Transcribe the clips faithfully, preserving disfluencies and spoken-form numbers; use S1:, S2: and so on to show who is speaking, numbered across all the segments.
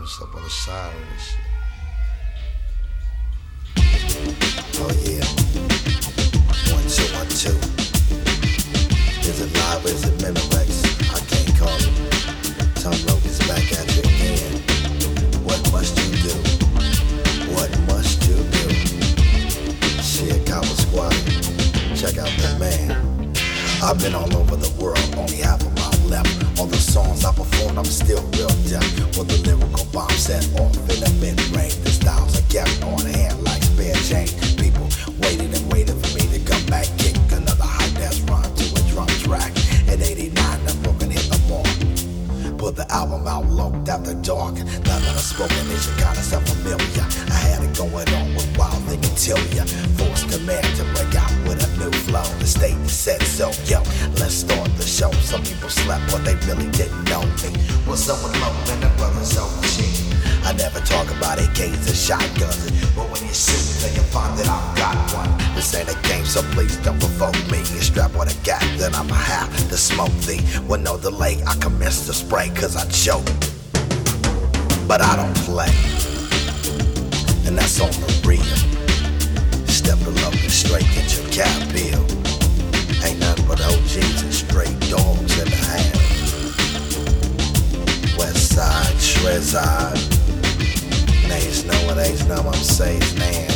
S1: what's up on the side of this shit.
S2: Oh yeah. One, two, one, two. Is it live or is it Memorex? I can't call it. Tom Logan's back at you again. What must you do? What must you do? Shit, Cowboy Squad. Check out that man. I've been all over the world, only half of my left. All the songs I performed, I'm still real deaf. With the lyrical bomb set off in the mid-range. The styles are kept on hand like spare change. People waited and waited for me to come back, kick another high-dance rhyme to a drum track. At eighty-nine, I'm broken hit the mark. Put the album out, looked after dark. Now that I've spoken, it should kinda sound familiar. I had it going on with wild thinking till ya. Forced command to break out with a new flow. The state said so, yo, let's start the show. Some people slept, but they really didn't know me. Well, someone low and the brother's so cheap. I never talk about A Ks and shotguns, but when you shoot, then you find that I've got one. This ain't a game, so please don't provoke me. You strap with a gap, then I'ma have to smoke thee. With no delay, I commence to spray, cause I choke. But I don't play, and that's on the real. Step below and straight, get your cap peeled. Ain't nothing but O Gs and straight dogs in the house. West side, shred side. Nays know what A's know, I'm saying, man.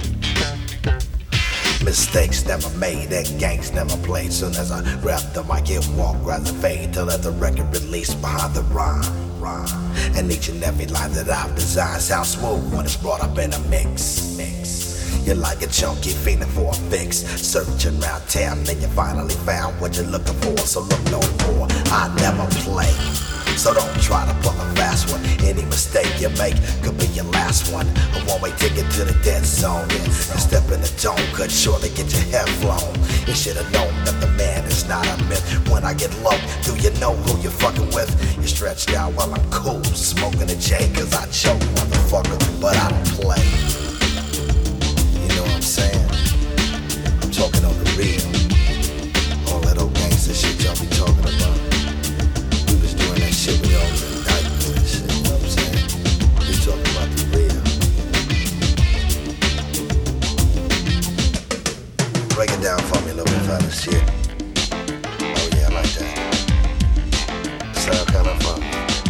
S2: Mistakes never made and gangs never played. Soon as I grab the mic, it walk, grab the fade to let the record release behind the rhyme. rhyme. And each and every line that I've designed sounds smooth when it's brought up in a mix. mix. You're like a junkie feeling for a fix. Searching around town, then you finally found what you're looking for. So look no more, I never play. So don't try to pull a fast one. Any mistake you make could be your last one. A one-way ticket to the dead zone. You step in the zone could surely get your head blown. You should've known that the man is not a myth. When I get low, do you know who you're fucking with? You're stretched out while I'm cool, smoking a J, cause I choke, motherfucker, but I don't play. You know what I'm saying? I'm talking on the real. All that old gangster shit y'all be talking about. Shit, we all been diapers and shit, you know what I'm saying? We talking about the real. Break it down for me a little bit, fellas, shit. Oh yeah, I like that. Sound kinda fun.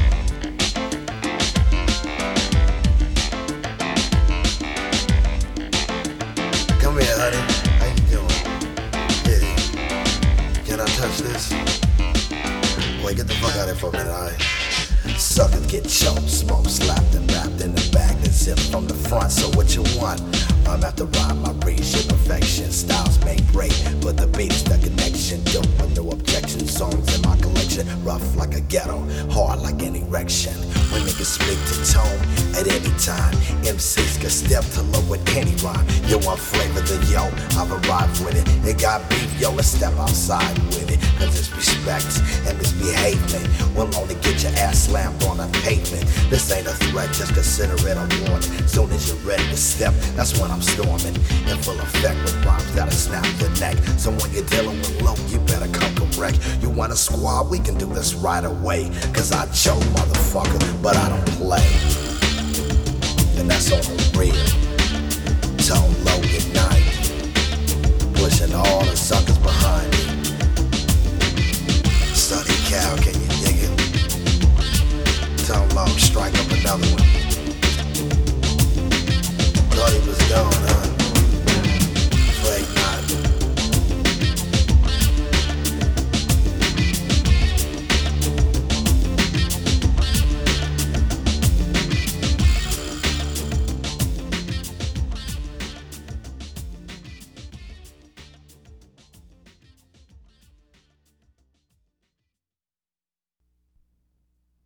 S2: Come here, honey. How you doing? Yeah. Can I touch this? Boy, get the fuck out of here for a minute, alright? Suckers get choked, smoke slapped and wrapped in the bag that's zipped from the front. So what you want? Rhyme after rhyme, I reach your perfection. Styles make break, but the beat's the connection. Dope with no objection. Songs in my collection, rough like a ghetto, hard like an erection. When niggas speak to tone at any time, M Cs can step to low with any rhyme. You want flavor, then yo, I've arrived with it. It got beef, yo, let's step outside with it. Cause it's respect and misbehavement will only get your ass slammed on the pavement. This ain't a threat, just consider it a warning. Soon as you're ready to step, that's when I'm storming. In full effect with rhymes that'll snap your neck. So when you're dealing with low, you better come correct. You want a squad, we can do this right away. Cause I choke, motherfucker, but I don't play. And that's on the real. Tone low at night, pushing all the suckers behind me. Study cow, can you dig it? Tone low, strike up another one. Thought he was gone, huh?